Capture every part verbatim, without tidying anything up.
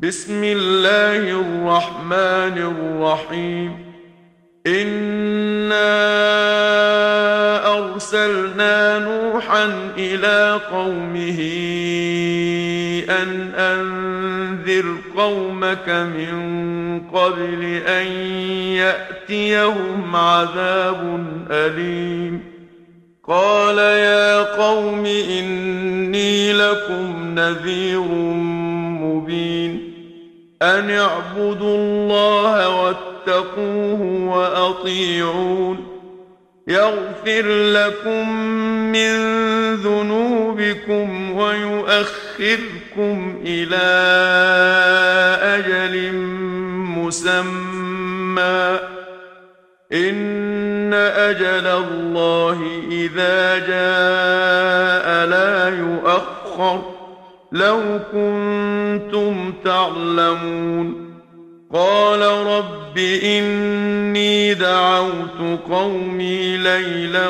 بسم الله الرحمن الرحيم. إنا أرسلنا نوحا إلى قومه أن أنذر قومك من قبل أن يأتيهم عذاب أليم. قال يا قوم إني لكم نذير مبين. أن اعبدوا الله واتقوه وأطيعون. يغفر لكم من ذنوبكم ويؤخركم إلى أجل مسمى. إن أجل الله إذا جاء لا يؤخر لو كنتم تعلمون. قال رب إني دعوت قومي ليلا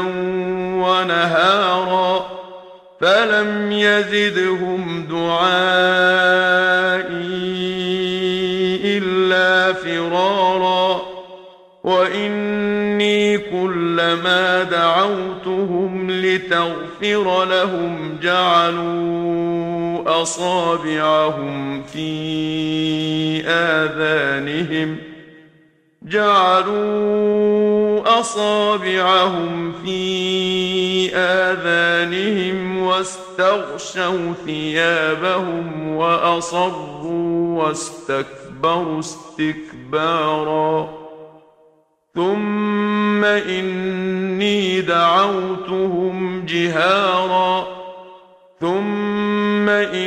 ونهارا فلم يزدهم دعائي إلا فرارا. وإني كلما دعوتهم لتغفر لهم جعلوا أصابعهم في آذانهم جعلوا أصابعهم في آذانهم واستغشوا ثيابهم وأصروا واستكبروا استكبارا. ثم إني دعوتهم جهارا ثم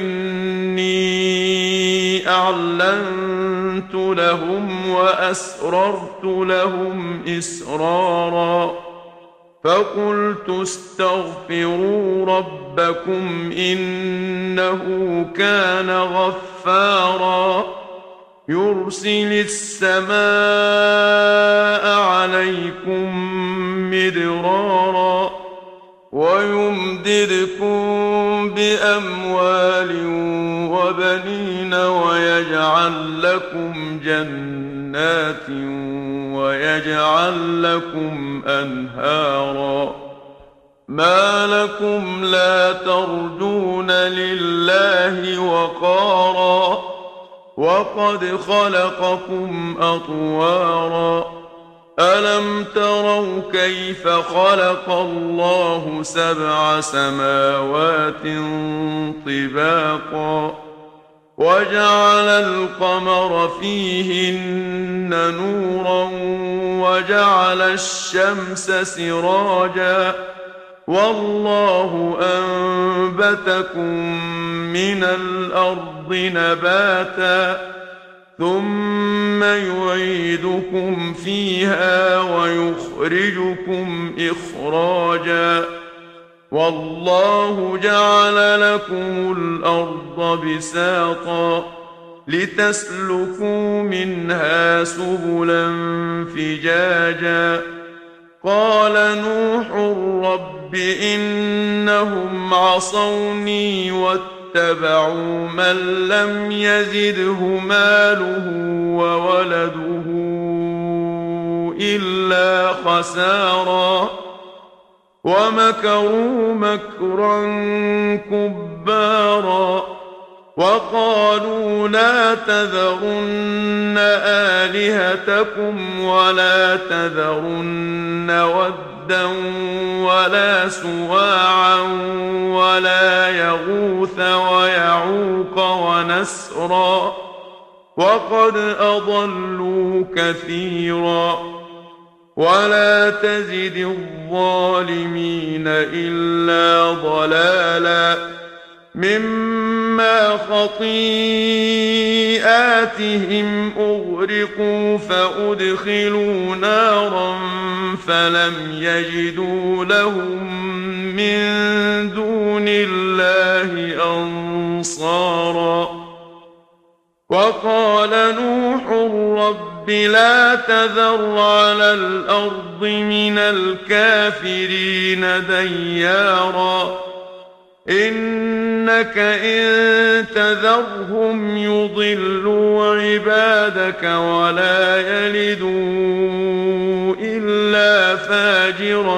إني أعلنت لهم وأسررت لهم إسرارا. فقلت استغفروا ربكم إنه كان غفارا يرسل السماء عليكم مدرارا ويمددكم بأموال وبنين ويجعل لكم جنات ويجعل لكم أنهارا. ما لكم لا ترجون لله وقارا وقد خلقكم أطوارا. ألم تروا كيف خلق الله سبع سماوات طباقا وجعل القمر فيهن نورا وجعل الشمس سراجا والله أنبتكم من الأرض نباتا ثم يعيدكم فيها ويخرجكم إخراجا. والله جعل لكم الأرض بساطا لتسلكوا منها سبلا فجاجا. قال نوح رب إنهم عصوني واتبعوا من لم يزده ماله وولده إلا خسارا ومكروا مكرا كبارا. وقالوا لا تذرن آلهتكم ولا تذرن ودا ولا سواعا ولا يغوث ويعوق ونسرا وقد أضلوا كثيرا. ولا تزد الظالمين إلا ضلالا مما خطيئاتهم أغرقوا فأدخلوا نارا فلم يجدوا لهم من دون الله أنصارا. وقال نوح رب لا تذر على الأرض من الكافرين ديارا إنك إن تذرهم يضلوا عبادك ولا يلدوا إلا فاجرا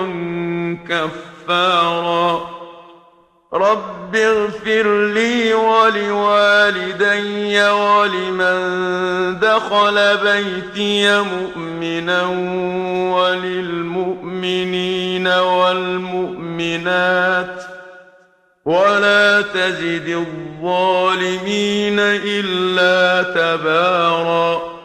كفارا رب اغفر لي ولوالدي ولمن دخل بيتي مؤمنا وللمؤمنين والمؤمنات ولا تزد الظالمين إلا تباراً